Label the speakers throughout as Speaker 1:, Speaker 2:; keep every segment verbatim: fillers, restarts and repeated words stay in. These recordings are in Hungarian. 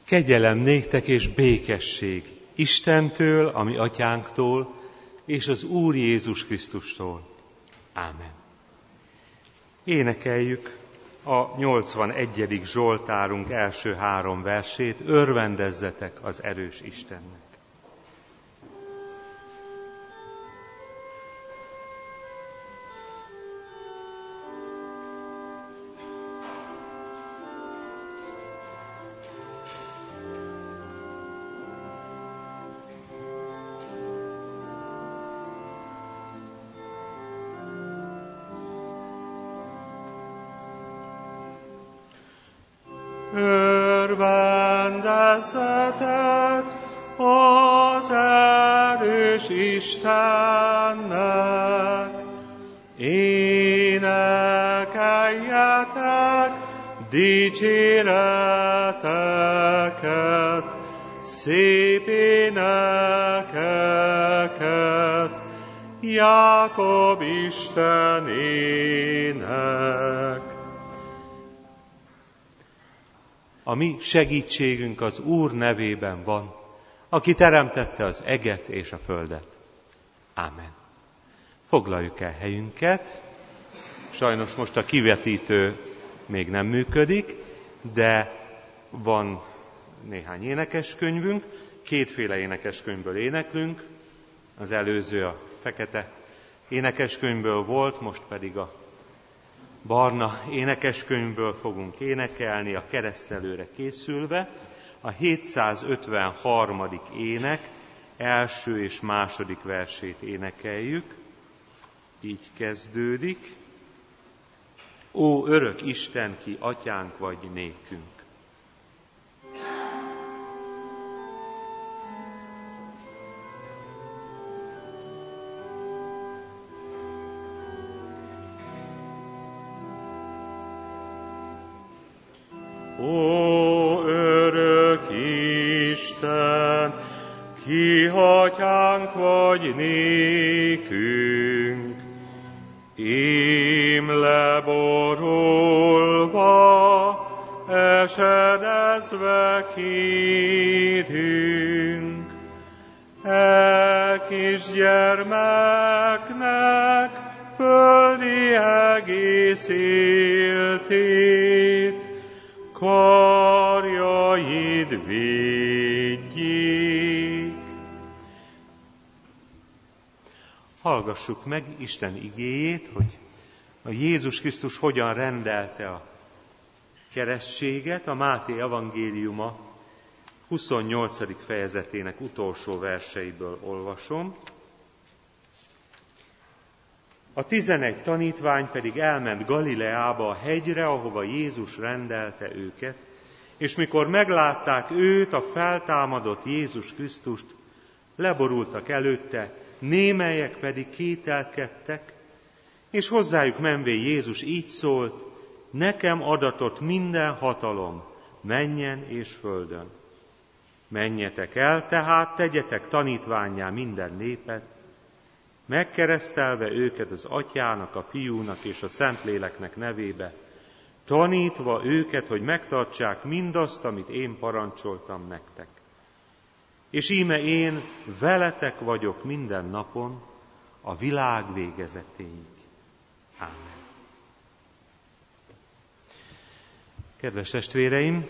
Speaker 1: Kegyelem néktek és békesség Istentől, a mi atyánktól, és az Úr Jézus Krisztustól. Ámen. Énekeljük a nyolcvanegyedik Zsoltárunk első három versét, örvendezzetek az erős Istennek.
Speaker 2: Örvendezzetek az erős Istennek, énekeljetek dicséreteket, szép énekeket Jákob Istenének.
Speaker 1: A mi segítségünk az Úr nevében van, aki teremtette az eget és a földet. Ámen. Foglaljuk el helyünket. Sajnos most a kivetítő még nem működik, de van néhány énekeskönyvünk. Kétféle énekeskönyvből éneklünk. Az előző a fekete énekeskönyvből volt, most pedig a barna énekeskönyvből fogunk énekelni, a keresztelőre készülve. A hétszázötvenharmadik ének első és második versét énekeljük. Így kezdődik. Ó, örök Isten, ki atyánk vagy nékünk!
Speaker 2: Ó, örök Isten, ki atyánk vagy nékünk, ím leborulva, esedezve kérünk, e kisgyermeknek földi egész életét, karjaid védjék.
Speaker 1: Hallgassuk meg Isten igéjét, hogy a Jézus Krisztus hogyan rendelte a kerességet. A Máté evangéliuma huszonnyolcadik fejezetének utolsó verseiből olvasom. A tizenegy tanítvány pedig elment Galileába a hegyre, ahova Jézus rendelte őket, és mikor meglátták őt, a feltámadott Jézus Krisztust, leborultak előtte, némelyek pedig kételkedtek, és hozzájuk menvé Jézus így szólt: nekem adatott minden hatalom, mennyen és földön. Menjetek el, tehát tegyetek tanítvánnyá minden népet, megkeresztelve őket az Atyának, a Fiúnak és a Szentléleknek nevébe, tanítva őket, hogy megtartsák mindazt, amit én parancsoltam nektek. És íme én veletek vagyok minden napon, a világ végezetéig. Ámen. Kedves testvéreim,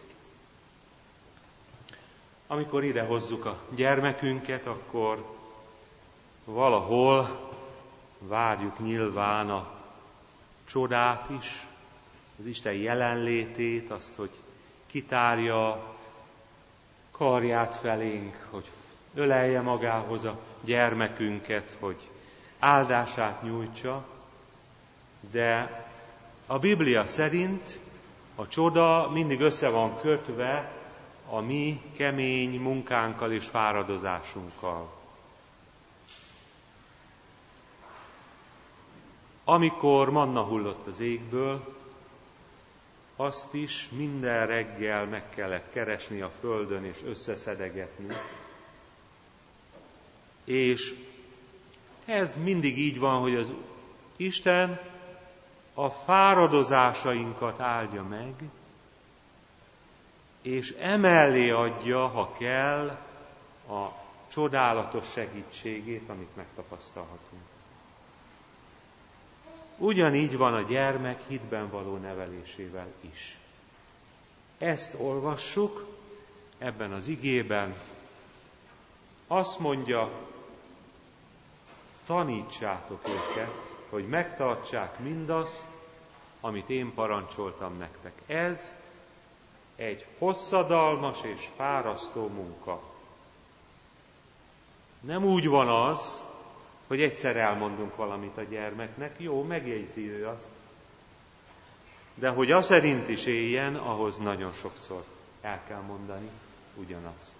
Speaker 1: amikor ide hozzuk a gyermekünket, akkor valahol várjuk nyilván a csodát is, az Isten jelenlétét, azt, hogy kitárja karját felénk, hogy ölelje magához a gyermekünket, hogy áldását nyújtsa, de a Biblia szerint a csoda mindig össze van kötve a mi kemény munkánkkal és fáradozásunkkal. Amikor manna hullott az égből, azt is minden reggel meg kellett keresni a földön és összeszedegetni. És ez mindig így van, hogy az Isten a fáradozásainkat áldja meg, és emellé adja, ha kell, a csodálatos segítségét, amit megtapasztalhatunk. Ugyanígy van a gyermek hitben való nevelésével is. Ezt olvassuk ebben az igében. Azt mondja, tanítsátok őket, hogy megtartsák mindazt, amit én parancsoltam nektek. Ez egy hosszadalmas és fárasztó munka. Nem úgy van az, hogy egyszer elmondunk valamit a gyermeknek, jó, megjegyzi ő azt, de hogy az szerint is éljen, ahhoz nagyon sokszor el kell mondani ugyanazt.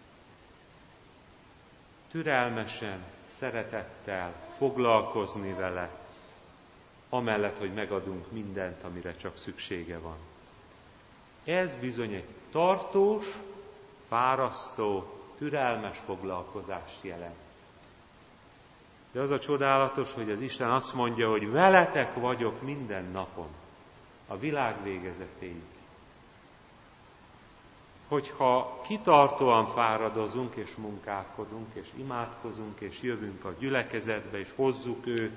Speaker 1: Türelmesen, szeretettel foglalkozni vele, amellett, hogy megadunk mindent, amire csak szüksége van. Ez bizony egy tartós, fárasztó, türelmes foglalkozást jelent. De az a csodálatos, hogy az Isten azt mondja, hogy veletek vagyok minden napon, a világ végezetéig. Hogyha kitartóan fáradozunk, és munkálkodunk, és imádkozunk, és jövünk a gyülekezetbe, és hozzuk őt,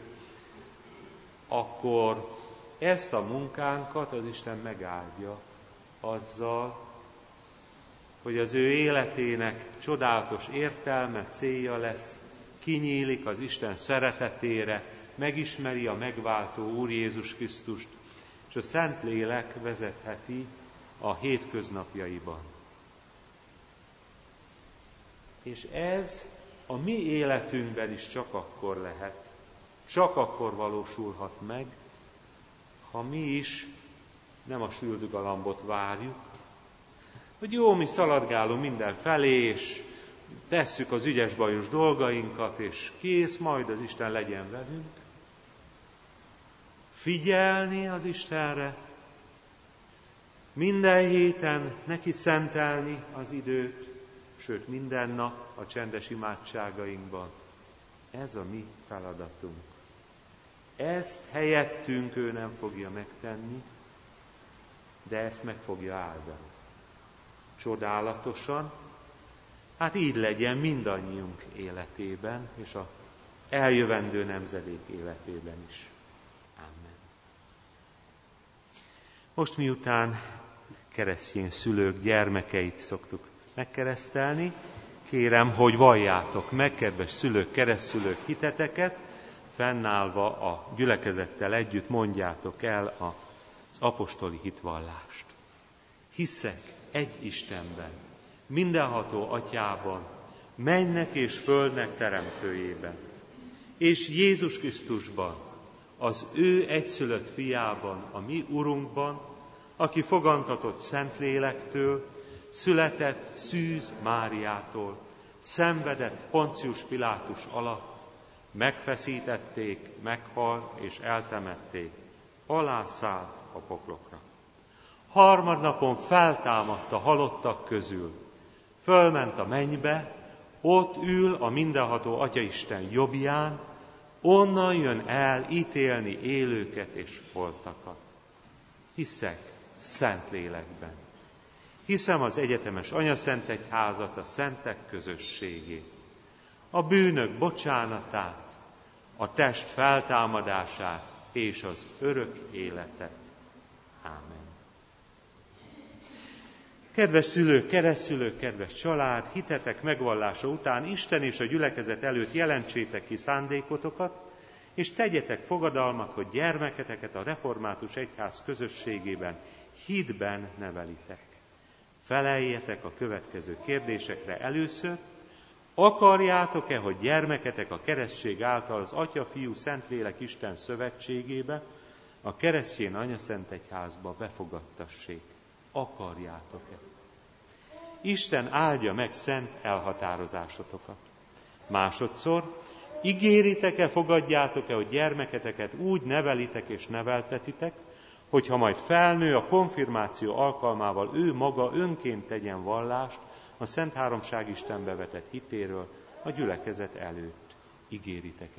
Speaker 1: akkor ezt a munkánkat az Isten megáldja azzal, hogy az ő életének csodálatos értelme, célja lesz, kinyílik az Isten szeretetére, megismeri a megváltó Úr Jézus Krisztust, és a Szentlélek vezetheti a hétköznapjaiban. És ez a mi életünkben is csak akkor lehet, csak akkor valósulhat meg, ha mi is nem a süldgalambot várjuk, hogy jó, mi szaladgálunk minden felé, és tesszük az ügyes-bajos dolgainkat, és kész, majd az Isten legyen velünk. Figyelni az Istenre, minden héten neki szentelni az időt, sőt minden nap a csendes imádságainkban. Ez a mi feladatunk. Ezt helyettünk ő nem fogja megtenni, de ezt meg fogja áldani. Csodálatosan, hát így legyen mindannyiunk életében, és az eljövendő nemzedék életében is. Amen. Most miután keresztény szülők gyermekeit szoktuk megkeresztelni, kérem, hogy valljátok meg, kedves szülők, keresztszülők, hiteteket, fennállva a gyülekezettel együtt mondjátok el az apostoli hitvallást. Hiszek egy Istenben, mindenható Atyában, mennek és földnek teremtőjében, és Jézus Krisztusban, az ő egyszülött fiában, a mi Urunkban, aki fogantatott Szentlélektől, született Szűz Máriától, szenvedett Poncius Pilátus alatt, megfeszítették, meghalt és eltemették, alászállt a poklokra. Harmadnapon feltámadt a halottak közül, fölment a mennybe, ott ül a mindenható Atyaisten jobbján, onnan jön el ítélni élőket és holtakat. Hiszek Szentlélekben. Hiszem az egyetemes anyaszentegyházat, a szentek közösségét, a bűnök bocsánatát, a test feltámadását és az örök életet. Ámen. Kedves szülők, keresztszülők, kedves család, hitetek megvallása után Isten és a gyülekezet előtt jelentsétek ki szándékotokat, és tegyetek fogadalmat, hogy gyermeketeket a református egyház közösségében hitben nevelitek. Feleljetek a következő kérdésekre először. Akarjátok-e, hogy gyermeketek a keresztség által az Atya, Fiú, Szentlélek Isten szövetségébe, a keresztény anyaszentegyházba befogadtassék? Akarjátok-e? Isten áldja meg szent elhatározásotokat. Másodszor, ígéritek-e, fogadjátok-e, hogy gyermeketeket úgy nevelitek és neveltetitek, hogyha majd felnő, a konfirmáció alkalmával ő maga önként tegyen vallást a Szent Háromság Istenbe vetett hitéről a gyülekezet előtt. Ígéritek-e?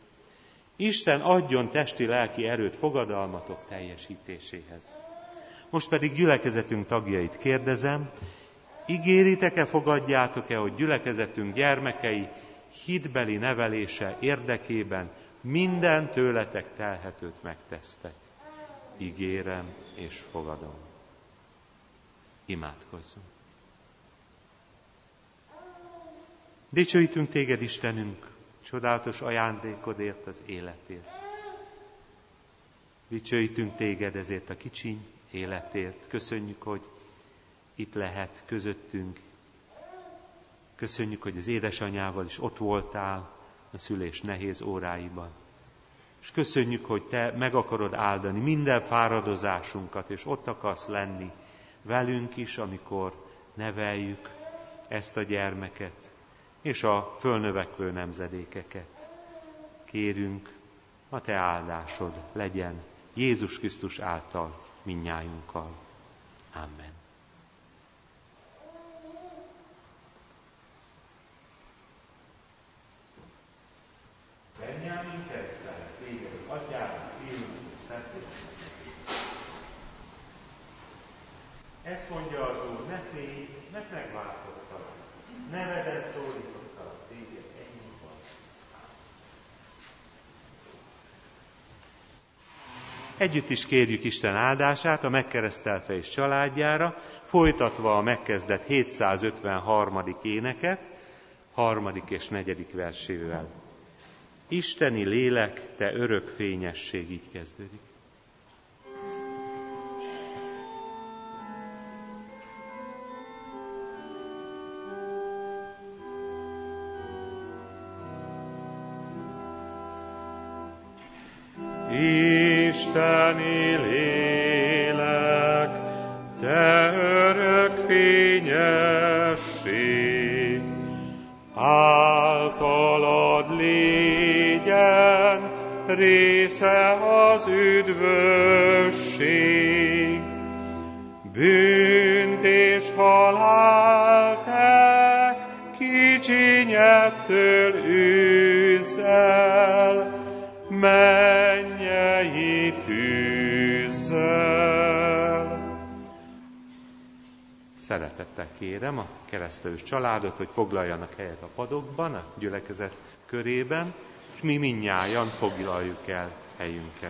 Speaker 1: Isten adjon testi-lelki erőt fogadalmatok teljesítéséhez. Most pedig gyülekezetünk tagjait kérdezem, ígéritek-e, fogadjátok-e, hogy gyülekezetünk gyermekei hitbeli nevelése érdekében minden tőletek telhetőt megtesztek? Ígérem és fogadom. Imádkozzunk. Dicsőítünk téged, Istenünk, csodálatos ajándékodért, az életért. Dicsőítünk téged ezért a kicsiny életért. Köszönjük, hogy itt lehet közöttünk. Köszönjük, hogy az édesanyával is ott voltál a szülés nehéz óráiban. És köszönjük, hogy te meg akarod áldani minden fáradozásunkat, és ott akarsz lenni velünk is, amikor neveljük ezt a gyermeket, és a fölnövekvő nemzedékeket. Kérünk, a te áldásod legyen Jézus Krisztus által mindnyájunkkal. Amen. Benjámin keresztelek téged, atyának, élünk, szentléleknek. Ezt mondja az Úr, ne félj, mert megváltottalak. Nevedet szólítottalak téged, ennyi van. Együtt is kérjük Isten áldását a megkereszteltve és családjára, folytatva a megkezdett hétszázötvenharmadik éneket, harmadik és negyedik versével. Isteni lélek, te örök fényesség, így kezdődik.
Speaker 2: Isteni lélek, te örök fényesség, általad légyen része az üdvösség. Bűnt és halál te kicsinyettől űzz el, mennyei tűzzel.
Speaker 1: Szeretettel kérem a keresztelős családot, hogy foglaljanak helyet a padokban, a gyülekezet körében, és mi mindnyájan foglaljuk el helyünket.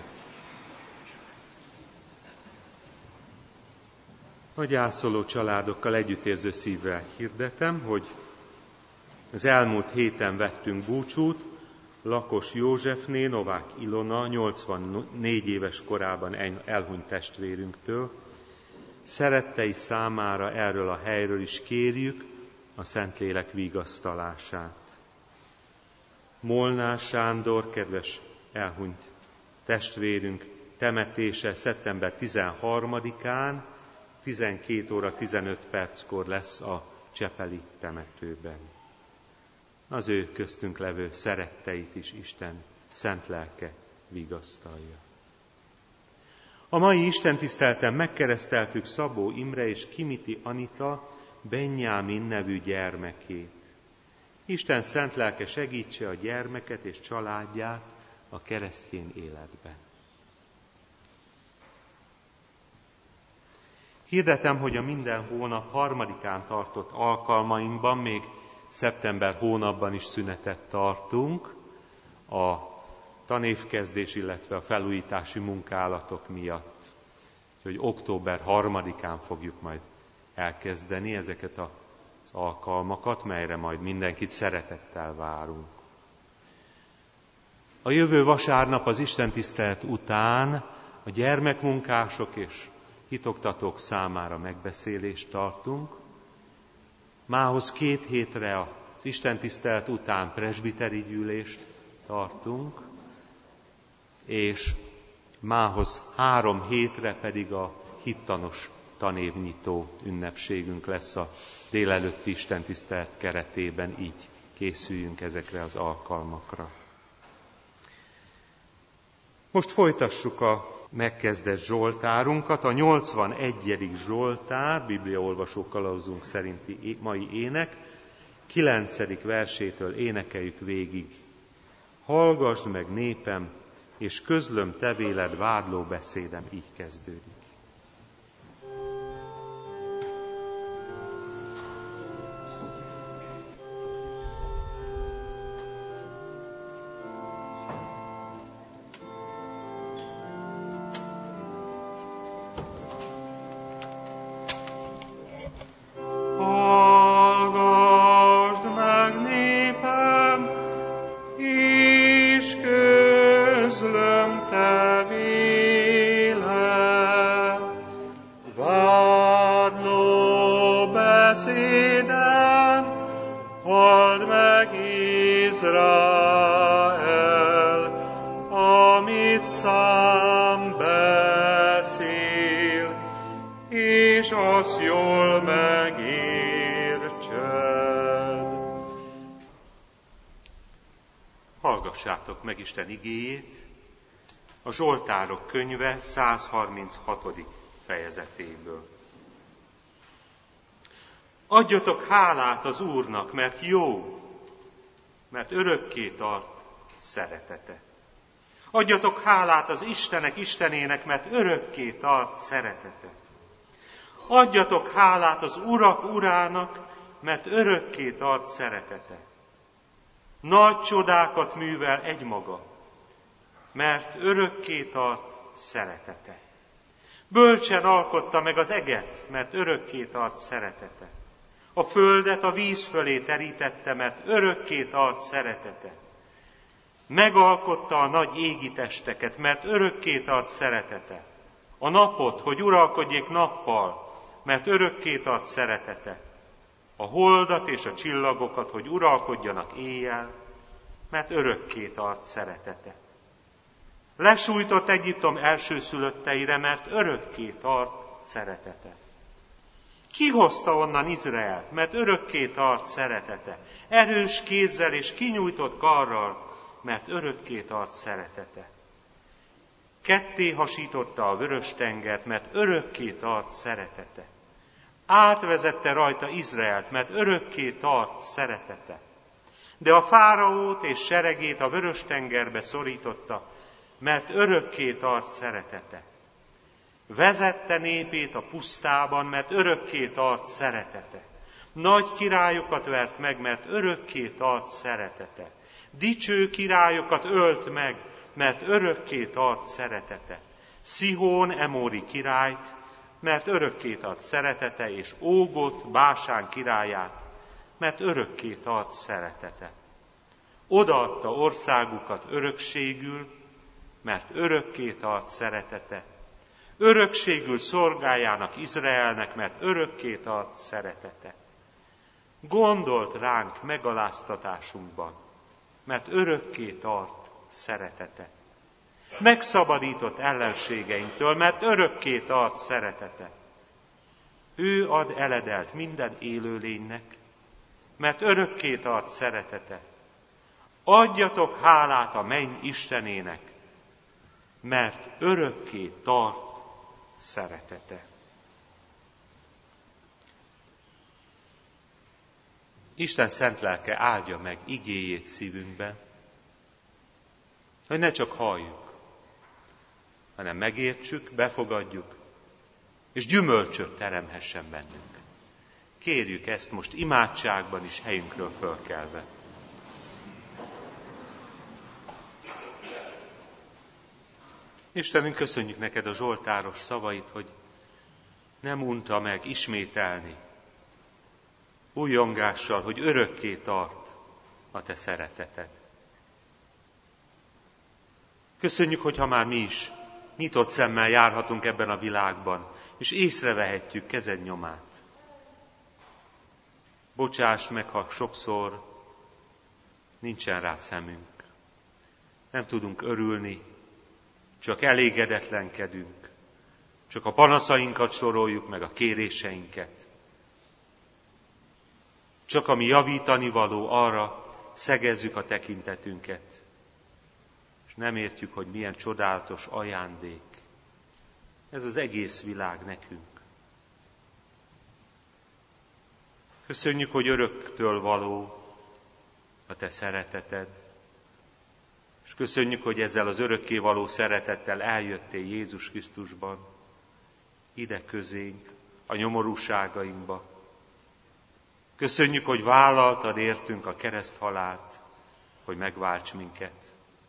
Speaker 1: A gyászoló családokkal együttérző szívvel hirdetem, hogy az elmúlt héten vettünk búcsút Lakos Józsefné, Novák Ilona nyolcvannégy éves korában elhunyt testvérünktől. Szerettei számára erről a helyről is kérjük a Szentlélek vigasztalását. Molnár Sándor, kedves elhunyt testvérünk temetése szeptember tizenharmadikán, tizenkét óra tizenöt perckor lesz a csepeli temetőben. Az ő köztünk levő szeretteit is Isten szent lelke vigasztalja. A mai istentiszteleten megkereszteltük Szabó Imre és Kimiti Anita Benjámin nevű gyermekét. Isten szent lelke segítse a gyermeket és családját a keresztény életben. Hirdetem, hogy a minden hónap harmadikán tartott alkalmainkban még szeptember hónapban is szünetet tartunk a tanévkezdés, illetve a felújítási munkálatok miatt. Úgyhogy október harmadikán fogjuk majd elkezdeni ezeket az alkalmakat, melyre majd mindenkit szeretettel várunk. A jövő vasárnap az istentisztelet után a gyermekmunkások és hitoktatók számára megbeszélést tartunk. Mához két hétre az istentisztelet után presbiteri gyűlést tartunk, és mához három hétre pedig a hittanos tanévnyitó ünnepségünk lesz a délelőtti istentisztelet keretében, így készüljünk ezekre az alkalmakra. Most folytassuk a megkezdett zsoltárunkat, a nyolcvanegyedik zsoltár, bibliaolvasó kalauzunk szerinti mai ének, kilencedik versétől énekeljük végig. Hallgasd meg, népem, és közlöm te véled vádló beszédem, így kezdődik.
Speaker 2: Halld meg Izrael, amit szám beszél, és az jól megértsed.
Speaker 1: Hallgassátok meg Isten igéjét a Zsoltárok könyve száz harminchatodik fejezetéből. Adjatok hálát az Úrnak, mert jó, mert örökké tart szeretete. Adjatok hálát az Istenek Istenének, mert örökké tart szeretete. Adjatok hálát az Urak Urának, mert örökké tart szeretete. Nagy csodákat művel egymaga, mert örökké tart szeretete. Bölcsen alkotta meg az eget, mert örökké tart szeretete. A földet a víz fölé terítette, mert örökké tart szeretete. Megalkotta a nagy égi testeket, mert örökké tart szeretete. A napot, hogy uralkodjék nappal, mert örökké tart szeretete. A holdat és a csillagokat, hogy uralkodjanak éjjel, mert örökké tart szeretete. Lesújtott Egyiptom elsőszülötteire, mert örökké tart szeretete. Kihozta onnan Izraelt, mert örökké tart szeretete. Erős kézzel és kinyújtott karral, mert örökké tart szeretete. Ketté hasította a vörös tengert, mert örökké tart szeretete. Átvezette rajta Izraelt, mert örökké tart szeretete. De a fáraót és seregét a vörös tengerbe szorította, mert örökké tart szeretete. Vezette népét a pusztában, mert örökké tart szeretete. Nagy királyokat vert meg, mert örökké tart szeretete. Dicső királyokat ölt meg, mert örökké tart szeretete. Szihón emóri királyt, mert örökké tart szeretete, és Ógot, Básán királyát, mert örökké tart szeretete. Odaadta országukat örökségül, mert örökké tart szeretete. Örökségül szolgájának Izraelnek, mert örökké tart szeretete. Gondolt ránk megaláztatásunkban, mert örökké tart szeretete. Megszabadított ellenségeinktől, mert örökké tart szeretete. Ő ad eledelt minden élőlénynek, mert örökké tart szeretete. Adjatok hálát a menny Istenének, mert örökké tart szeretete. Isten szent lelke áldja meg igéjét szívünkben, hogy ne csak halljuk, hanem megértsük, befogadjuk, és gyümölcsöt teremhessen bennünk. Kérjük ezt most imádságban is helyünkről fölkelve. Istenünk, köszönjük neked a zsoltáros szavait, hogy nem unta meg ismételni újjongással, hogy örökké tart a te szereteted. Köszönjük, hogyha már mi is nyitott szemmel járhatunk ebben a világban, és észrevehetjük kezed nyomát. Bocsáss meg, ha sokszor nincsen rá szemünk. Nem tudunk örülni, csak elégedetlenkedünk, csak a panaszainkat soroljuk meg, a kéréseinket. Csak ami javítani való, arra szegezzük a tekintetünket, és nem értjük, hogy milyen csodálatos ajándék ez az egész világ nekünk. Köszönjük, hogy öröktől való a te szereteted, és köszönjük, hogy ezzel az örökké való szeretettel eljöttél Jézus Krisztusban, ide közénk, a nyomorúságainkba. Köszönjük, hogy vállaltad értünk a kereszthalált, hogy megválts minket.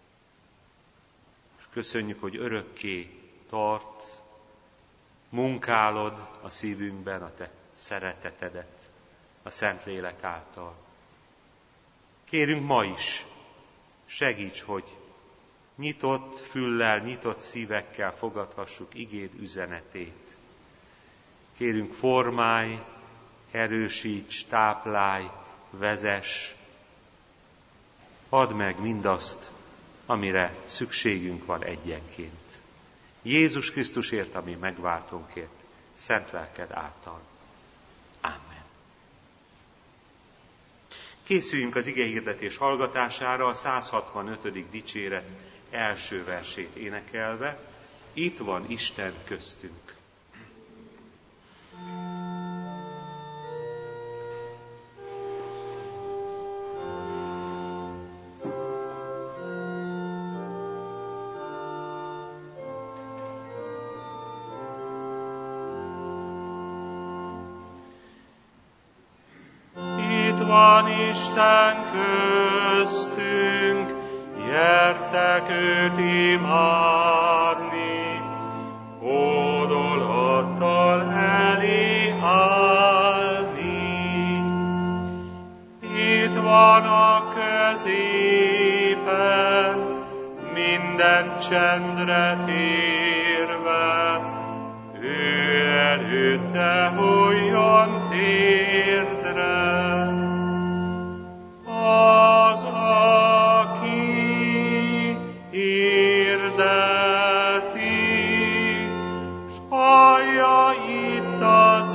Speaker 1: És köszönjük, hogy örökké tart, munkálod a szívünkben a te szeretetedet, a Szentlélek által. Kérünk ma is, segíts, hogy nyitott füllel, nyitott szívekkel fogadhassuk igéd üzenetét. Kérünk, formálj, erősíts, táplálj, vezess, add meg mindazt, amire szükségünk van egyenként. Jézus Krisztusért, ami megváltónkért, szent lelked által. Amen. Készüljünk az igehirdetés hallgatására a száz hatvanötödik dicséret első versét énekelve. Itt van Isten köztünk.
Speaker 2: Van Isten köztünk, gyertek őt imádni, hódolattal elé állni. Itt van a középen, minden csendre térve, ő előtte hulljon térdre. Az, aki hirdeti, s hallja itt az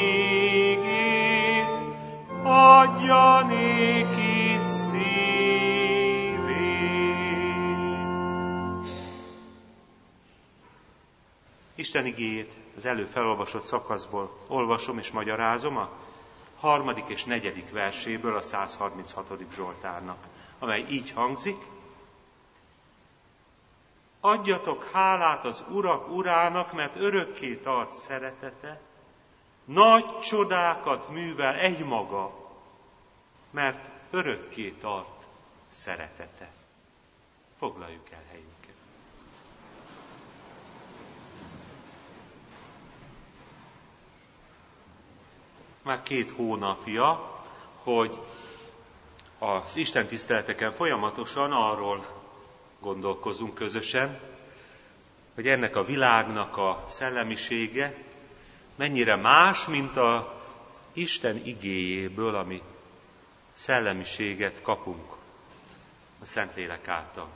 Speaker 2: ígét, adja néki szívét.
Speaker 1: Isten igéjét az előbb felolvasott szakaszból olvasom és magyarázom a harmadik és negyedik verséből a száz harminchatodik Zsoltárnak, amely így hangzik: adjatok hálát az urak urának, mert örökké tart szeretete, nagy csodákat művel egymaga, mert örökké tart szeretete. Foglaljuk el helyünket. Már két hónapja, hogy az Isten tiszteleteken folyamatosan arról gondolkozunk közösen, hogy ennek a világnak a szellemisége mennyire más, mint az Isten igéjéből, ami szellemiséget kapunk a Szentlélek által.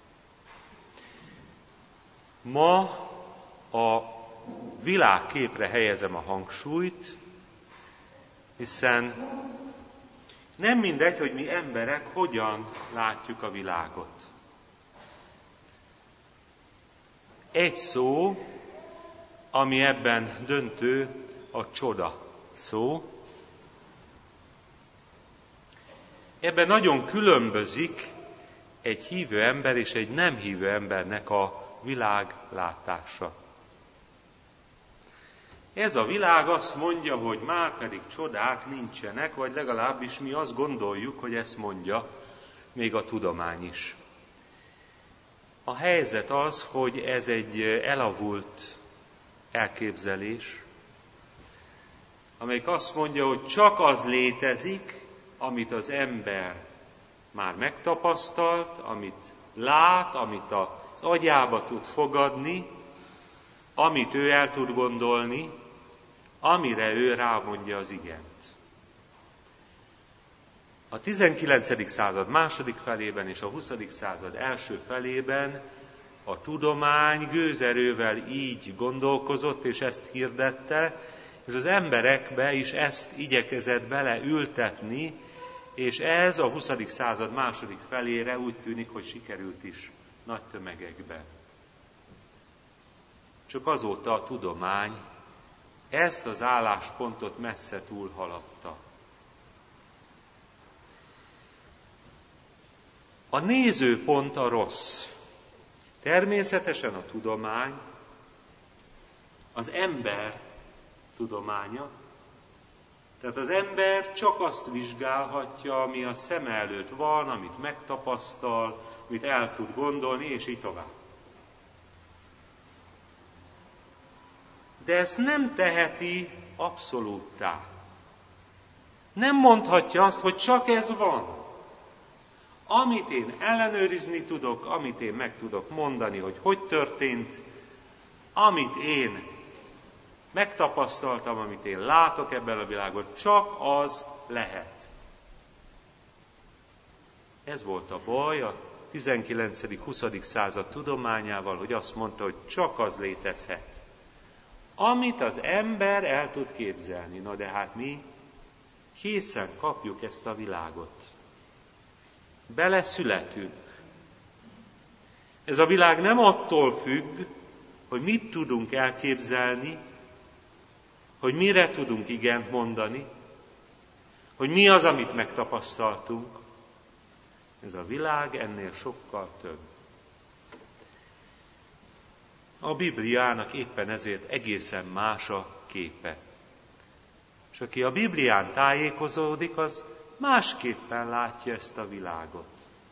Speaker 1: Ma a világképre helyezem a hangsúlyt, hiszen nem mindegy, hogy mi emberek hogyan látjuk a világot. Egy szó, ami ebben döntő, a csoda szó. Ebben nagyon különbözik egy hívő ember és egy nem hívő embernek a világlátása. Ez a világ azt mondja, hogy már pedig csodák nincsenek, vagy legalábbis mi azt gondoljuk, hogy ezt mondja még a tudomány is. A helyzet az, hogy ez egy elavult elképzelés, amelyik azt mondja, hogy csak az létezik, amit az ember már megtapasztalt, amit lát, amit az agyába tud fogadni, amit ő el tud gondolni, amire ő rámondja az igent. A tizenkilencedik század második felében és a huszadik század első felében a tudomány gőzerővel így gondolkozott, és ezt hirdette, és az emberekbe is ezt igyekezett beleültetni, és ez a huszadik század második felére úgy tűnik, hogy sikerült is nagy tömegekben. Csak azóta a tudomány ezt az álláspontot messze túlhaladta. A nézőpont a rossz. Természetesen a tudomány, az ember tudománya, tehát az ember csak azt vizsgálhatja, ami a szeme előtt van, amit megtapasztal, amit el tud gondolni, és így tovább. De ezt nem teheti abszolúttá. Nem mondhatja azt, hogy csak ez van. Amit én ellenőrizni tudok, amit én meg tudok mondani, hogy hogy történt, amit én megtapasztaltam, amit én látok ebben a világban, csak az lehet. Ez volt a baj a tizenkilencedik-huszadik század tudományával, hogy azt mondta, hogy csak az létezhet, amit az ember el tud képzelni. Na de hát mi készen kapjuk ezt a világot. Beleszületünk. Ez a világ nem attól függ, hogy mit tudunk elképzelni, hogy mire tudunk igent mondani, hogy mi az, amit megtapasztaltunk. Ez a világ ennél sokkal több. A Bibliának éppen ezért egészen más a képe. És aki a Biblián tájékozódik, az másképpen látja ezt a világot.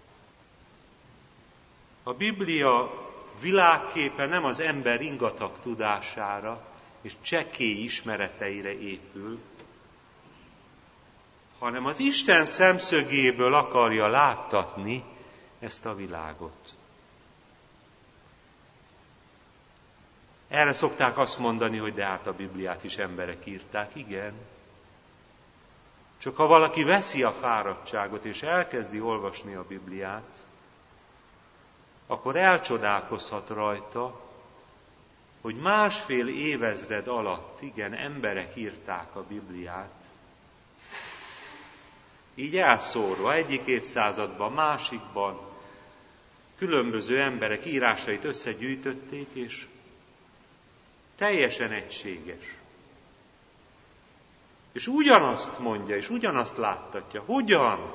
Speaker 1: A Biblia világképe nem az ember ingatag tudására és csekély ismereteire épül, hanem az Isten szemszögéből akarja láttatni ezt a világot. Erre szokták azt mondani, hogy de hát a Bibliát is emberek írták. Igen. Csak ha valaki veszi a fáradtságot és elkezdi olvasni a Bibliát, akkor elcsodálkozhat rajta, hogy másfél évezred alatt, igen, emberek írták a Bibliát, így elszórva, egyik évszázadban, másikban, különböző emberek írásait összegyűjtötték, és teljesen egységes. És ugyanazt mondja, és ugyanazt láttatja. Hogyan?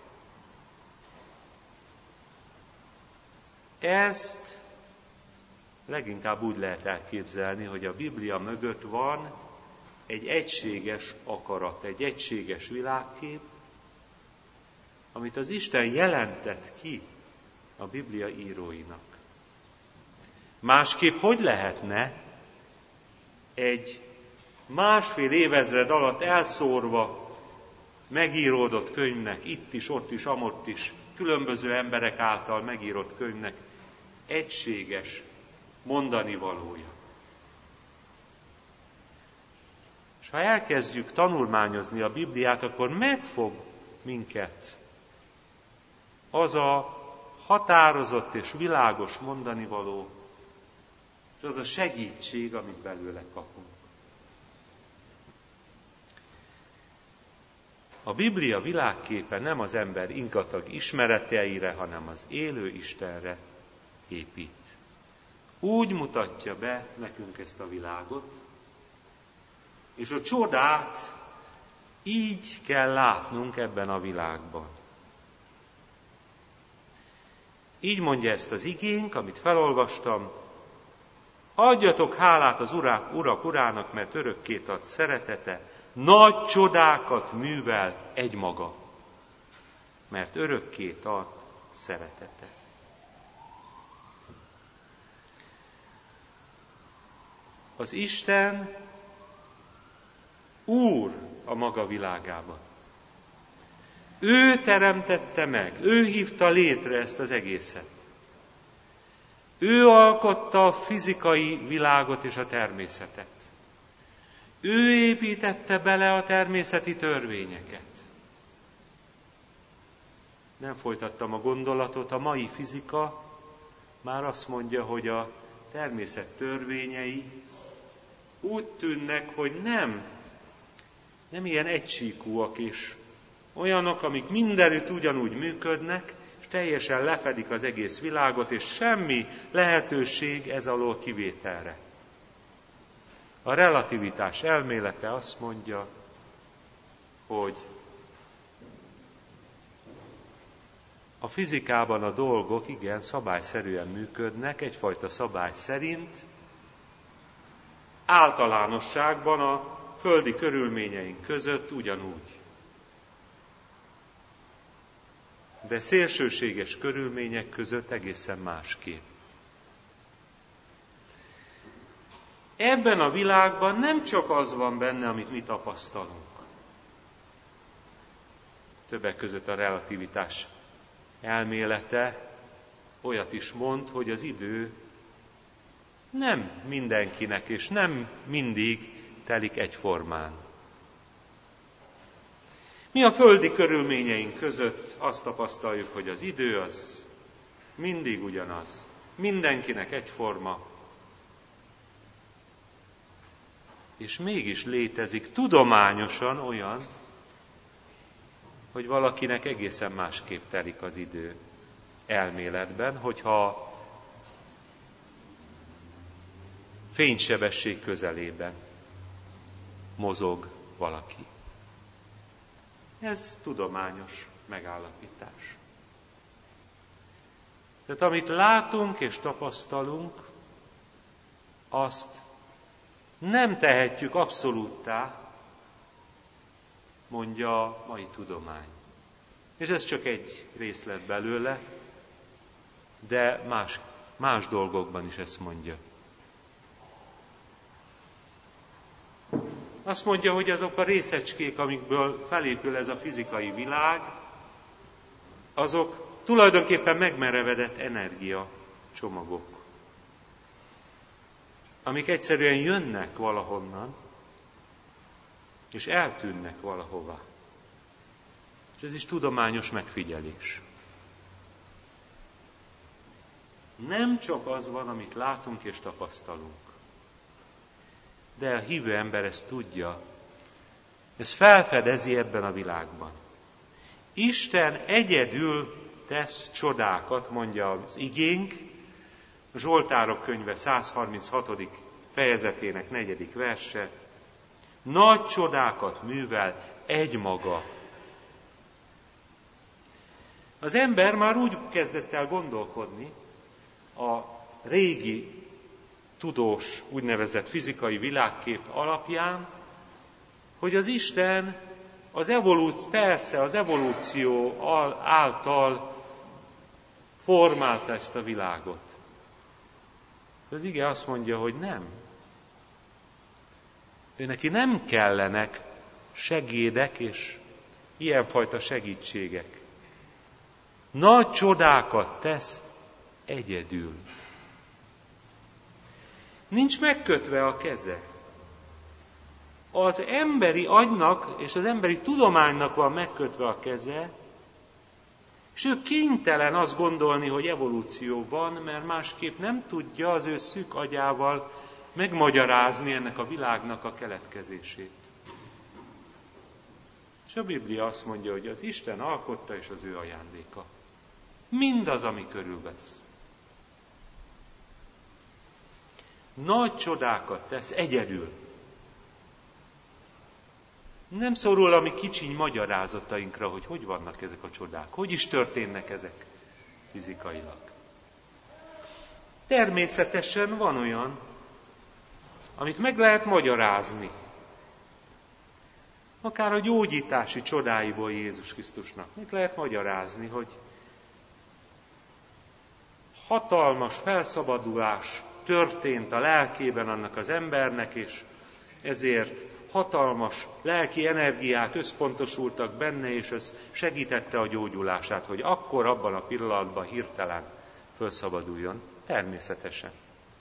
Speaker 1: Ezt leginkább úgy lehet elképzelni, hogy a Biblia mögött van egy egységes akarat, egy egységes világkép, amit az Isten jelentett ki a Biblia íróinak. Másképp hogy lehetne egy másfél évezred alatt elszórva megíródott könyvnek, itt is, ott is, amott is, különböző emberek által megírott könyvnek egységes mondani valója. És ha elkezdjük tanulmányozni a Bibliát, akkor megfog minket az a határozott és világos mondani való, és az a segítség, amit belőle kapunk. A Biblia világképe nem az ember ingatag ismereteire, hanem az élő Istenre épít. Úgy mutatja be nekünk ezt a világot, és a csodát így kell látnunk ebben a világban. Így mondja ezt az igénk, amit felolvastam: adjatok hálát az urak, urak urának, mert örökké tart szeretete, nagy csodákat művel egymaga, mert örökké tart szeretete. Az Isten Úr a maga világában. Ő teremtette meg, ő hívta létre ezt az egészet. Ő alkotta a fizikai világot és a természetet. Ő építette bele a természeti törvényeket. Nem folytattam a gondolatot, a mai fizika már azt mondja, hogy a természet törvényei úgy tűnnek, hogy nem, nem ilyen egysíkúak és olyanok, amik mindenütt ugyanúgy működnek, és teljesen lefedik az egész világot, és semmi lehetőség ez alól kivételre. A relativitás elmélete azt mondja, hogy a fizikában a dolgok igen szabályszerűen működnek, egyfajta szabály szerint, általánosságban a földi körülményeink között ugyanúgy. De szélsőséges körülmények között egészen másképp. Ebben a világban nem csak az van benne, amit mi tapasztalunk. Többek között a relativitás elmélete olyat is mond, hogy az idő nem mindenkinek és nem mindig telik egyformán. Mi a földi körülményeink között azt tapasztaljuk, hogy az idő az mindig ugyanaz. Mindenkinek egyforma. És mégis létezik tudományosan olyan, hogy valakinek egészen másképp telik az idő elméletben, hogyha fénysebesség közelében mozog valaki. Ez tudományos megállapítás. Tehát amit látunk és tapasztalunk, azt nem tehetjük abszolúttá, mondja a mai tudomány. És ez csak egy részlet belőle, de más, más dolgokban is ezt mondja. Azt mondja, hogy azok a részecskék, amikből felépül ez a fizikai világ, azok tulajdonképpen megmerevedett energiacsomagok, amik egyszerűen jönnek valahonnan, és eltűnnek valahova. És ez is tudományos megfigyelés. Nem csak az van, amit látunk és tapasztalunk, de a hívő ember ezt tudja, ez felfedezi ebben a világban. Isten egyedül tesz csodákat, mondja az igénk, a Zsoltárok könyve száz harminchatodik fejezetének negyedik verse. Nagy csodákat művel egymaga. Az ember már úgy kezdett el gondolkodni a régi tudós, úgynevezett fizikai világkép alapján, hogy az Isten az evolúció, persze az evolúció által formálta ezt a világot. Az ige azt mondja, hogy nem. Ő neki nem kellenek segédek és ilyenfajta segítségek. Nagy csodákat tesz egyedül. Nincs megkötve a keze. Az emberi agynak és az emberi tudománynak van megkötve a keze, és ő kénytelen azt gondolni, hogy evolúció van, mert másképp nem tudja az ő szűk agyával megmagyarázni ennek a világnak a keletkezését. És a Biblia azt mondja, hogy az Isten alkotta és az ő ajándéka. Mindaz, ami körülvesz. Nagy csodákat tesz egyedül. Nem szorul a mi kicsiny magyarázatainkra, hogy hogy vannak ezek a csodák, hogy is történnek ezek fizikailag. Természetesen van olyan, amit meg lehet magyarázni. Akár a gyógyítási csodáiból Jézus Krisztusnak. Meg lehet magyarázni, hogy hatalmas felszabadulás történt a lelkében annak az embernek, és ezért hatalmas lelki energiák összpontosultak benne, és ez segítette a gyógyulását, hogy akkor abban a pillanatban hirtelen felszabaduljon. Természetesen.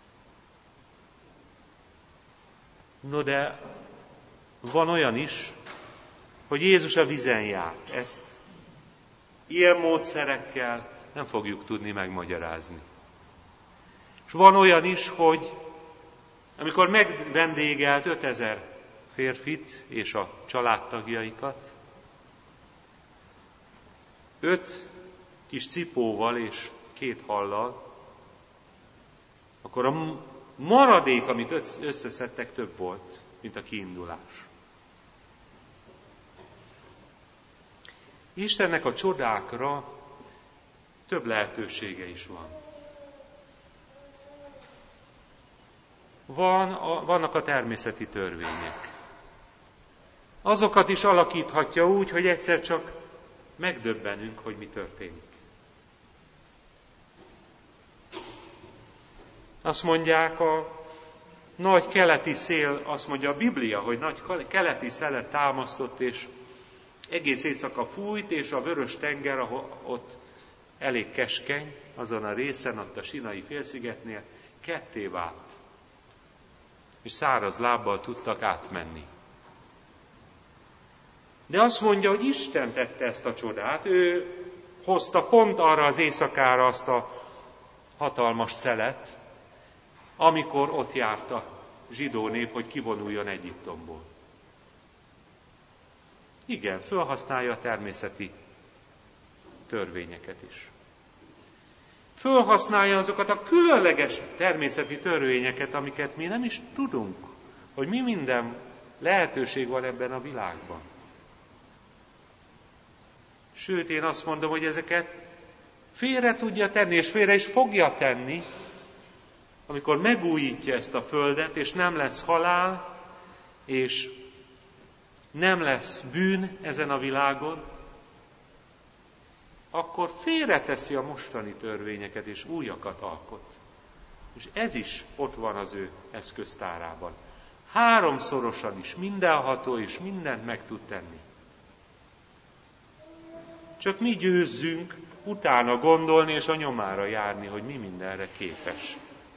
Speaker 1: No de van olyan is, hogy Jézus a vízen járt. Ezt ilyen módszerekkel nem fogjuk tudni megmagyarázni. És van olyan is, hogy amikor megvendégelt ötezer férfit és a családtagjaikat, öt kis cipóval és két hallal, akkor a maradék, amit összeszedtek, több volt, mint a kiindulás. Istennek a csodákra több lehetősége is van. Van a, vannak a természeti törvények. Azokat is alakíthatja úgy, hogy egyszer csak megdöbbenünk, hogy mi történik. Azt mondják, a nagy keleti szél, azt mondja a Biblia, hogy nagy keleti szelet támasztott, és egész éjszaka fújt, és a vörös tenger, ahol ott elég keskeny, azon a részen, ott a Sinai félszigetnél, ketté vált. És száraz lábbal tudtak átmenni. De azt mondja, hogy Isten tette ezt a csodát, ő hozta pont arra az éjszakára azt a hatalmas szelet, amikor ott járt a zsidó nép, hogy kivonuljon Egyiptomból. Igen, felhasználja a természeti törvényeket is. Fölhasználja azokat a különleges természeti törvényeket, amiket mi nem is tudunk, hogy mi minden lehetőség van ebben a világban. Sőt, én azt mondom, hogy ezeket félre tudja tenni, és félre is fogja tenni, amikor megújítja ezt a földet, és nem lesz halál, és nem lesz bűn ezen a világon, akkor félreteszi a mostani törvényeket, és újakat alkot. És ez is ott van az ő eszköztárában. Háromszorosan is mindenható, és mindent meg tud tenni. Csak mi győzzünk utána gondolni, és a nyomára járni, hogy mi mindenre képes.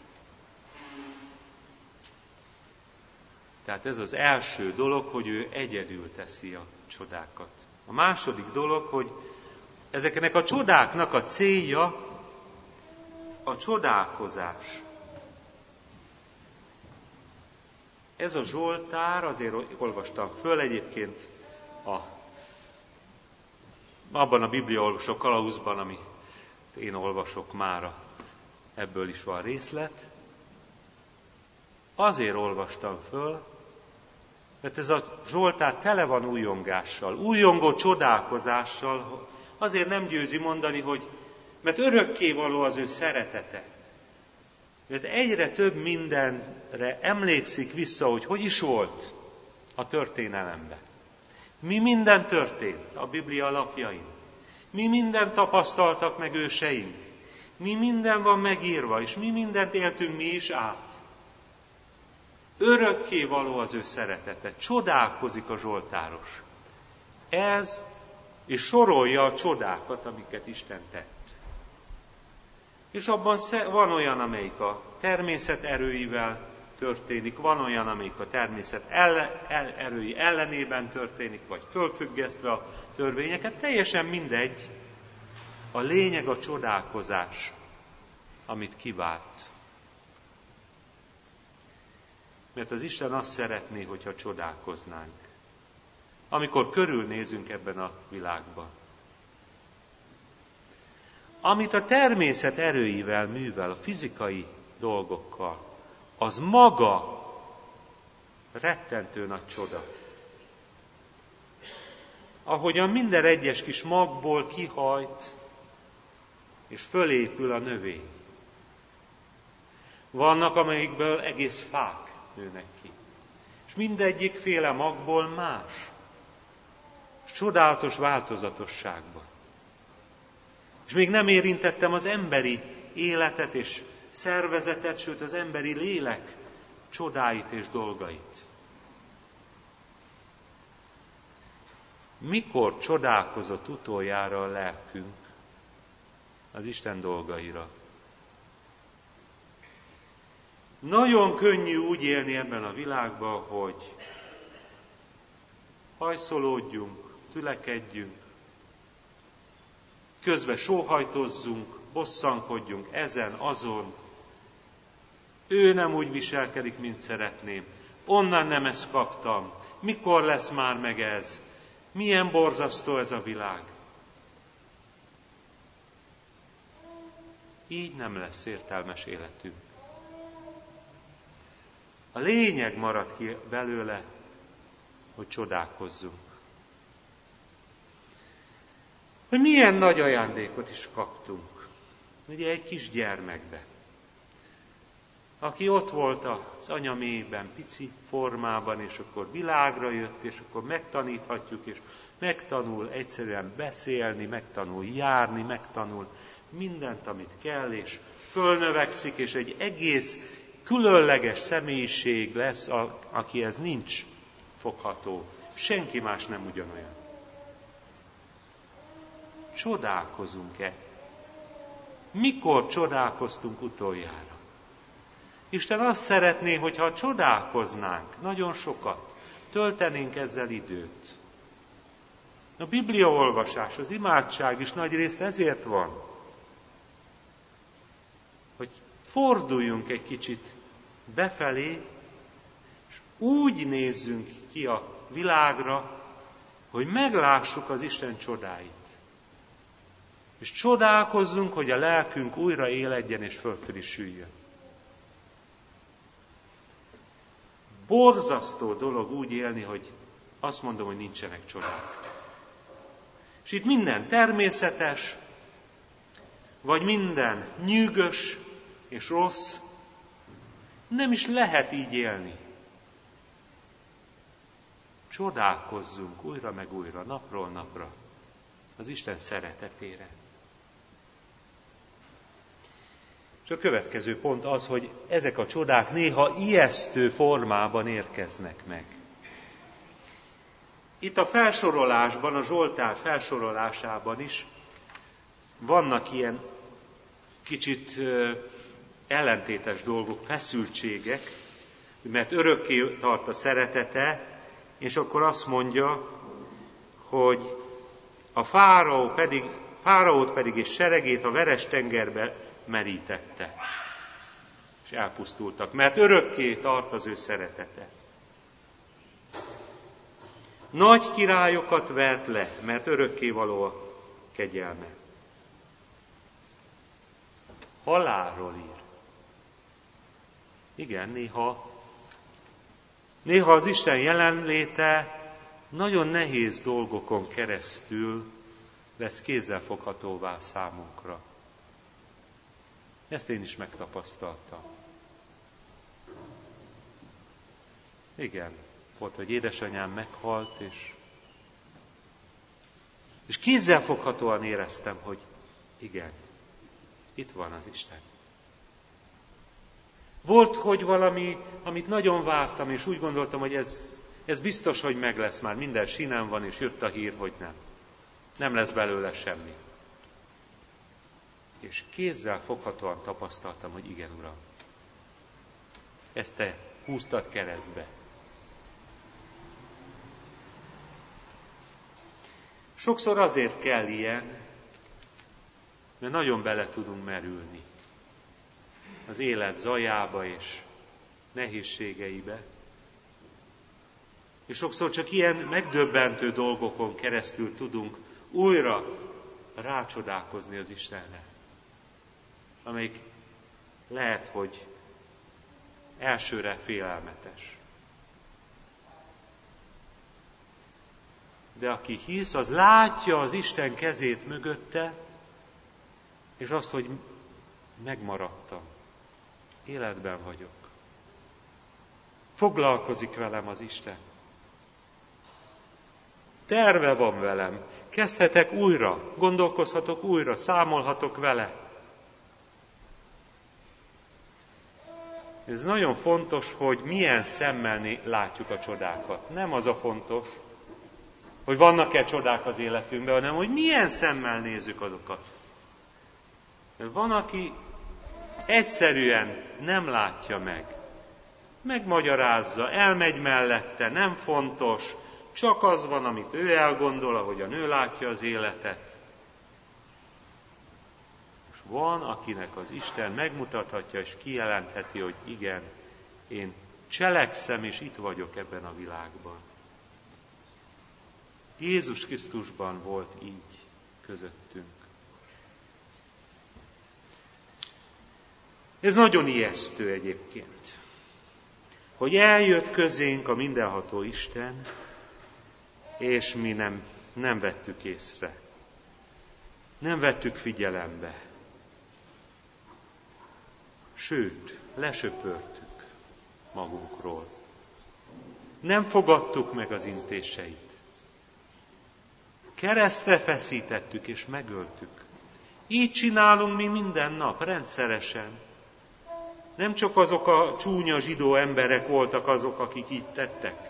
Speaker 1: Tehát ez az első dolog, hogy ő egyedül teszi a csodákat. A második dolog, hogy ezeknek a csodáknak a célja a csodálkozás. Ez a Zsoltár, azért olvastam föl egyébként a, abban a bibliaolvasó kalauzban, amit én olvasok mára, ebből is van részlet. Azért olvastam föl, mert ez a Zsoltár tele van újongással, újongó csodálkozással. Azért nem győzi mondani, hogy mert örökkévaló az ő szeretete. Mert egyre több mindenre emlékszik vissza, hogy hogy is volt a történelemben. Mi minden történt a Biblia lapjain. Mi mindent tapasztaltak meg őseink. Mi minden van megírva, és mi mindent éltünk mi is át. Örökkévaló az ő szeretete. Csodálkozik a zsoltáros. Ez, és sorolja a csodákat, amiket Isten tett. És abban van olyan, amelyik a természet erőivel történik, van olyan, amelyik a természet elle, el, erői ellenében történik, vagy fölfüggesztve a törvényeket. Teljesen mindegy. A lényeg a csodálkozás, amit kivált. Mert az Isten azt szeretné, hogyha csodálkoznánk. Amikor körülnézünk ebben a világban. Amit a természet erőivel művel, a fizikai dolgokkal, az maga rettentő nagy csoda. Ahogyan minden egyes kis magból kihajt, és fölépül a növény. Vannak, amelyikből egész fák nőnek ki. És mindegyik féle magból más. És csodálatos változatosságban. És még nem érintettem az emberi életet és szervezetet, sőt az emberi lélek csodáit és dolgait. Mikor csodálkozott utoljára a lelkünk az Isten dolgaira? Nagyon könnyű úgy élni ebben a világban, hogy hajszolódjunk, tülekedjünk, közben sóhajtozzunk, bosszankodjunk ezen, azon. Ő nem úgy viselkedik, mint szeretném. Onnan nem ezt kaptam. Mikor lesz már meg ez? Milyen borzasztó ez a világ. Így nem lesz értelmes életünk. A lényeg marad ki belőle, hogy csodálkozzunk. Hogy milyen nagy ajándékot is kaptunk. Ugye egy kis gyermekbe, aki ott volt az anya mélyben, pici formában, és akkor világra jött, és akkor megtaníthatjuk, és megtanul egyszerűen beszélni, megtanul járni, megtanul mindent, amit kell, és fölnövekszik, és egy egész különleges személyiség lesz, a, akihez nincs fogható. Senki más nem ugyanolyan. Csodálkozunk-e? Mikor csodálkoztunk utoljára? Isten azt szeretné, hogyha csodálkoznánk nagyon sokat, töltenénk ezzel időt. A bibliaolvasás, az imádság is nagyrészt ezért van, hogy forduljunk egy kicsit befelé, és úgy nézzünk ki a világra, hogy meglássuk az Isten csodáit. És csodálkozzunk, hogy a lelkünk újra éledjen és fölfrissüljön. Borzasztó dolog úgy élni, hogy azt mondom, hogy nincsenek csodák. És itt minden természetes, vagy minden nyűgös és rossz, nem is lehet így élni. Csodálkozzunk újra meg újra, napról napra az Isten szeretetére. És a következő pont az, hogy ezek a csodák néha ijesztő formában érkeznek meg. Itt a felsorolásban, a Zsoltár felsorolásában is vannak ilyen kicsit ellentétes dolgok, feszültségek, mert örökké tart a szeretete, és akkor azt mondja, hogy a fáraó pedig, fáraót pedig és seregét a veres tengerbe merítette, és elpusztultak, mert örökké tart az ő szeretete. Nagy királyokat vert le, mert örökké való a kegyelme. Halálról ír. Igen, néha, néha az Isten jelenléte nagyon nehéz dolgokon keresztül lesz kézzelfoghatóvá számunkra. Ezt én is megtapasztaltam. Igen, volt, hogy édesanyám meghalt, és, és kézzelfoghatóan éreztem, hogy igen, itt van az Isten. Volt, hogy valami, amit nagyon vártam, és úgy gondoltam, hogy ez, ez biztos, hogy meg lesz már, minden sinem van, és jött a hír, hogy nem. Nem lesz belőle semmi. És kézzel foghatóan tapasztaltam, hogy igen, Uram, ezt te húztad keresztbe. Sokszor azért kell ilyen, mert nagyon bele tudunk merülni az élet zajába és nehézségeibe. És sokszor csak ilyen megdöbbentő dolgokon keresztül tudunk újra rácsodálkozni az Istenre, amelyik lehet, hogy elsőre félelmetes. De aki hisz, az látja az Isten kezét mögötte, és azt, hogy megmaradtam, életben vagyok. Foglalkozik velem az Isten. Terve van velem. Kezdhetek újra, gondolkozhatok újra, számolhatok vele. Ez nagyon fontos, hogy milyen szemmel látjuk a csodákat. Nem az a fontos, hogy vannak-e csodák az életünkben, hanem hogy milyen szemmel nézzük azokat. Mert van, aki egyszerűen nem látja meg. Megmagyarázza, elmegy mellette, nem fontos, csak az van, amit ő elgondol, ahogyan ő látja az életet. És van, akinek az Isten megmutathatja és kijelentheti, hogy igen, én cselekszem, és itt vagyok ebben a világban. Jézus Krisztusban volt így közöttünk. Ez nagyon ijesztő egyébként, hogy eljött közénk a mindenható Isten, és mi nem, nem vettük észre. Nem vettük figyelembe. Sőt, lesöpörtük magunkról. Nem fogadtuk meg az intéseit. Keresztre feszítettük és megöltük. Így csinálunk mi minden nap, rendszeresen. Nem csak azok a csúnya zsidó emberek voltak azok, akik így tettek.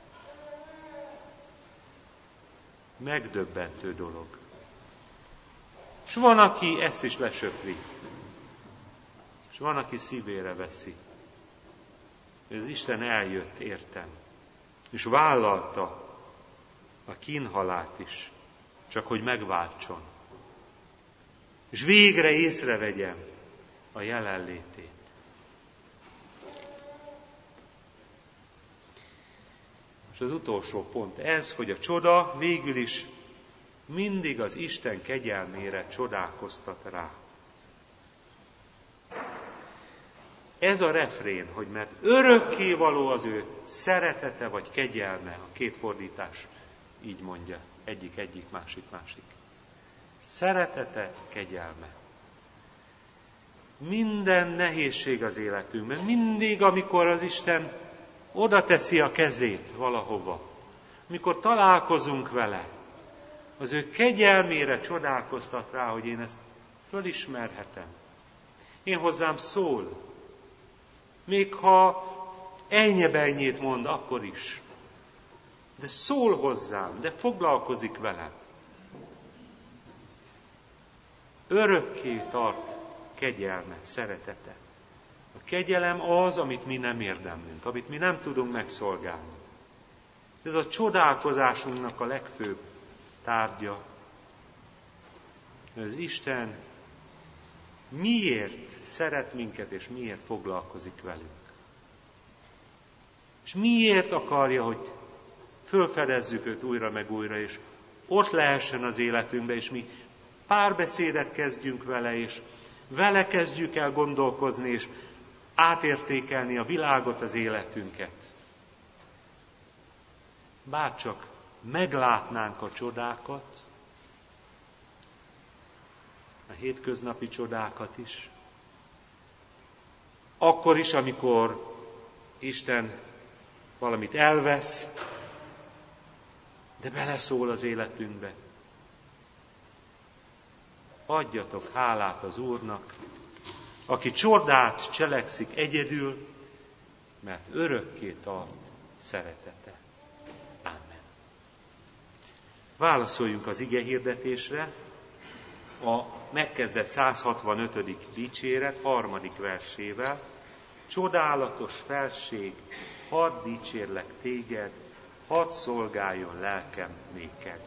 Speaker 1: Megdöbbentő dolog. És van, aki ezt is lesöpri. És van, aki szívére veszi. Ez Isten eljött, értem. És vállalta a kínhalált is csak hogy megváltson. És végre észrevegyem a jelenlétét. És az utolsó pont ez, hogy a csoda végül is mindig az Isten kegyelmére csodálkoztat rá. Ez a refrén, hogy mert örökkévaló az ő szeretete vagy kegyelme, a két fordítás így mondja, egyik, egyik, másik, másik. Szeretete, kegyelme. Minden nehézség az életünkben, mindig, amikor az Isten oda teszi a kezét valahova, amikor találkozunk vele, az ő kegyelmére csodálkoztat rá, hogy én ezt fölismerhetem. Én hozzám szól, még ha ennyi-bennyit mond, akkor is. De szól hozzám, de foglalkozik velem. Örökké tart kegyelme, szeretete. A kegyelem az, amit mi nem érdemlünk, amit mi nem tudunk megszolgálni. Ez a csodálkozásunknak a legfőbb tárgya. Az Isten miért szeret minket, és miért foglalkozik velünk. És miért akarja, hogy fölfedezzük őt újra meg újra, és ott lehessen az életünkbe, és mi párbeszédet kezdjünk vele, és vele kezdjük el gondolkozni, és átértékelni a világot, az életünket. Bárcsak meglátnánk a csodákat, a hétköznapi csodákat is, akkor is, amikor Isten valamit elvesz, de beleszól az életünkbe. Adjatok hálát az Úrnak, aki csodát cselekszik egyedül, mert örökké tart szeretete. Ámen. Válaszoljunk az ige hirdetésre, a megkezdett száz hatvanötödik dicséret harmadik versével. Csodálatos felség, hadd dicsérlek téged, hadd szolgáljon lelkem néked.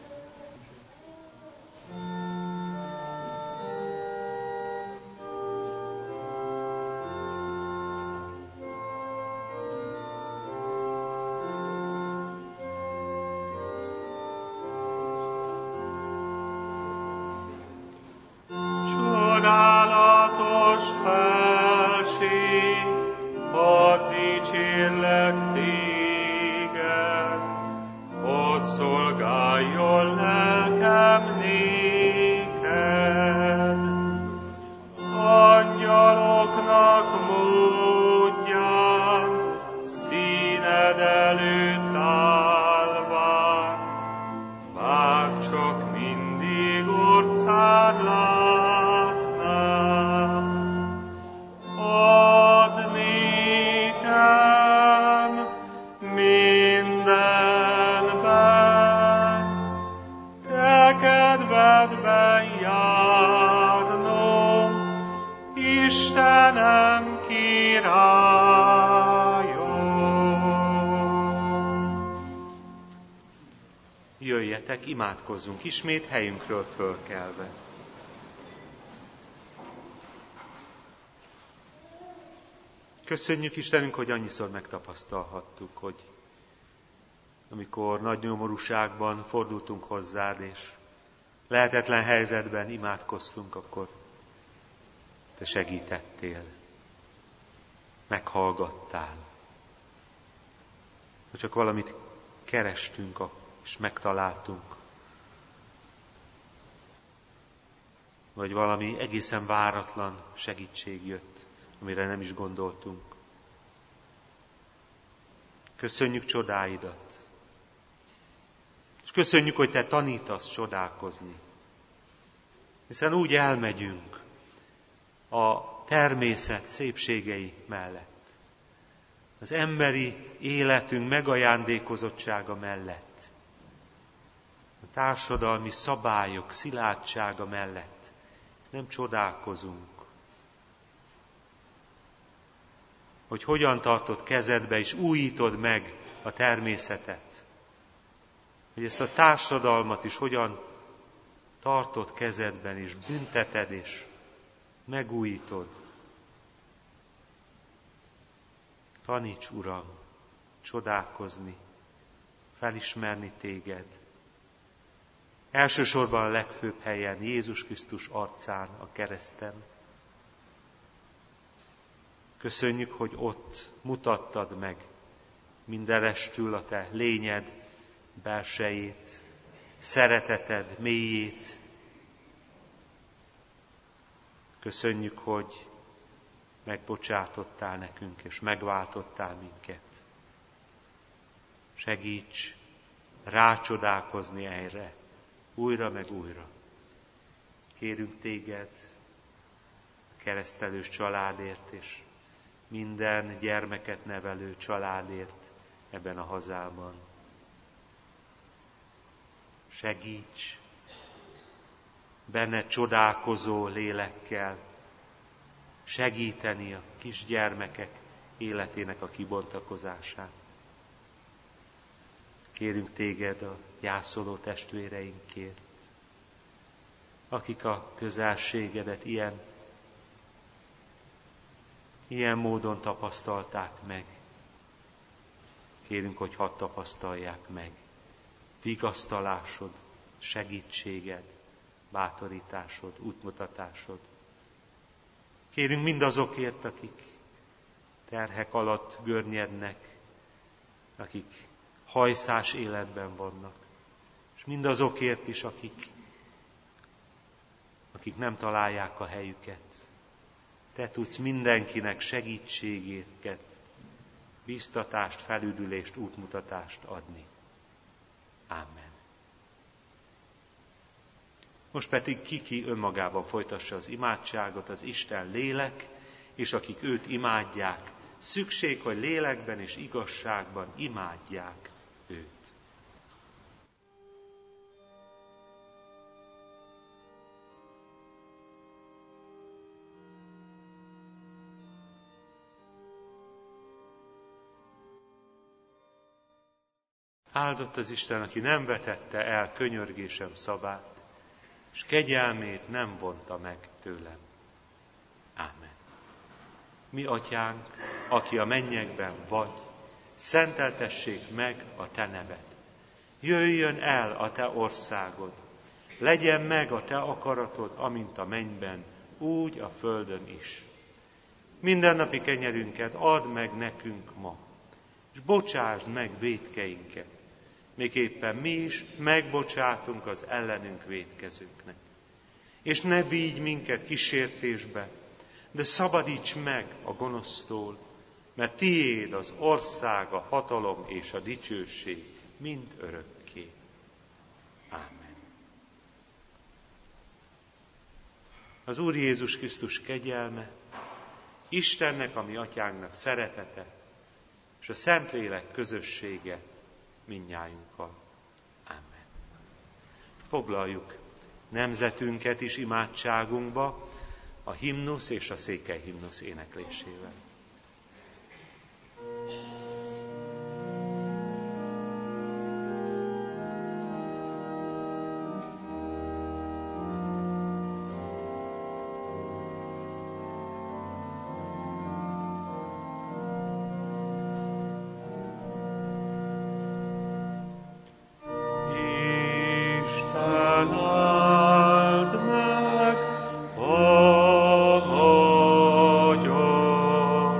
Speaker 1: Jöjjetek, imádkozzunk ismét helyünkről fölkelve. Köszönjük Istenünk, hogy annyiszor megtapasztalhattuk, hogy amikor nagy nyomorúságban fordultunk hozzád, és lehetetlen helyzetben imádkoztunk, akkor te segítettél, meghallgattál. Ha csak valamit kerestünk, és megtaláltunk, vagy valami egészen váratlan segítség jött, amire nem is gondoltunk. Köszönjük csodáidat, és köszönjük, hogy te tanítasz csodálkozni, hiszen úgy elmegyünk a természet szépségei mellett, az emberi életünk megajándékozottsága mellett, a társadalmi szabályok szilárdsága mellett nem csodálkozunk, hogy hogyan tartod kezedbe és újítod meg a természetet, hogy ezt a társadalmat is hogyan tartod kezedben, és bünteted, és megújítod. Taníts, Uram, csodálkozni, felismerni téged. Elsősorban a legfőbb helyen, Jézus Krisztus arcán, a kereszten. Köszönjük, hogy ott mutattad meg mindenestül a te lényed belsejét, szereteted mélyét. Köszönjük, hogy megbocsátottál nekünk, és megváltottál minket. Segíts rácsodálkozni erre, újra meg újra. Kérünk téged a keresztelős családért, és minden gyermeket nevelő családért ebben a hazában. Segíts benne csodálkozó lélekkel segíteni a kisgyermekek életének a kibontakozását. Kérünk téged a gyászoló testvéreinkért, akik a közelségedet ilyen, ilyen módon tapasztalták meg. Kérünk, hogy hadd tapasztalják meg vigasztalásod, segítséged, bátorításod, útmutatásod. Kérünk mindazokért, akik terhek alatt görnyednek, akik hajszás életben vannak, és mindazokért is, akik, akik nem találják a helyüket. Te tudsz mindenkinek segítségét, bíztatást, felüdülést, útmutatást adni. Amen. Most pedig ki-ki önmagában folytassa az imádságot, az Isten lélek, és akik őt imádják, szükség, hogy lélekben és igazságban imádják őt. Áldott az Isten, aki nem vetette el könyörgésem szavát, és kegyelmét nem vonta meg tőlem. Ámen. Mi atyánk, aki a mennyekben vagy, szenteltessék meg a te neved. Jöjjön el a te országod, legyen meg a te akaratod, amint a mennyben, úgy a földön is. Mindennapi kenyerünket add meg nekünk ma, és bocsásd meg vétkeinket, miképpen mi is megbocsátunk az ellenünk vétkezőknek. És ne vigy minket kísértésbe, de szabadíts meg a gonosztól, mert tiéd az ország, a hatalom és a dicsőség mind örökké. Ámen. Az Úr Jézus Krisztus kegyelme, Istennek, a mi atyánknak szeretete, és a Szentlélek közössége mindnyájunkkal. Ámen. Foglaljuk nemzetünket is imádságunkba a himnusz és a székelyhimnusz éneklésével.
Speaker 2: Áld meg a magyar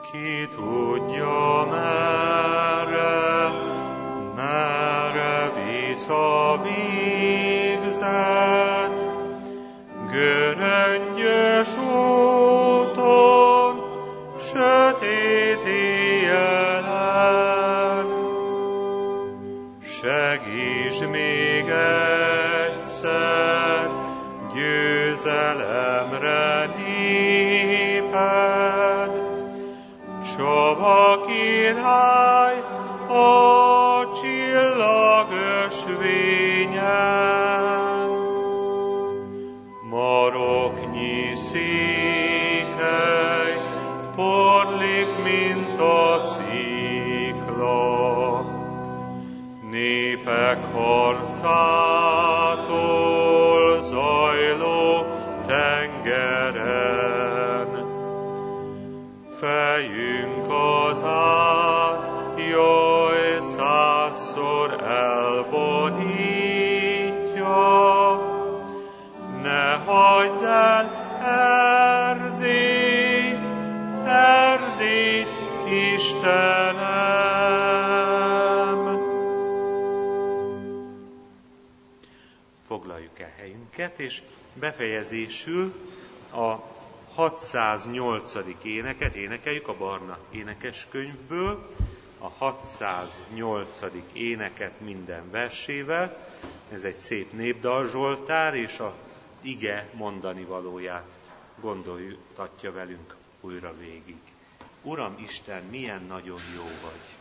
Speaker 2: Ki tudja merre, merre visz a végzet, göröngyös úton, sötét éjjelen. Segíts még egyszer, győzelemre néped, Csaba király a csillagösvényen. Maroknyi székely porlik, mint a szikla, népek harcától zajló tengeren. Fejünk az át, jaj, százszor elborítja, ne hagyd el Erdélyt, Erdélyt, Istenem!
Speaker 1: Foglaljuk el helyünket, és befejezésül a hatszáznyolcadik éneket énekeljük a Barna énekeskönyvből, a hatszáznyolcadik éneket minden versével. Ez egy szép népdalzsoltár, és az ige mondani valóját gondoltatja velünk újra végig. Uram Isten, milyen nagyon jó vagy!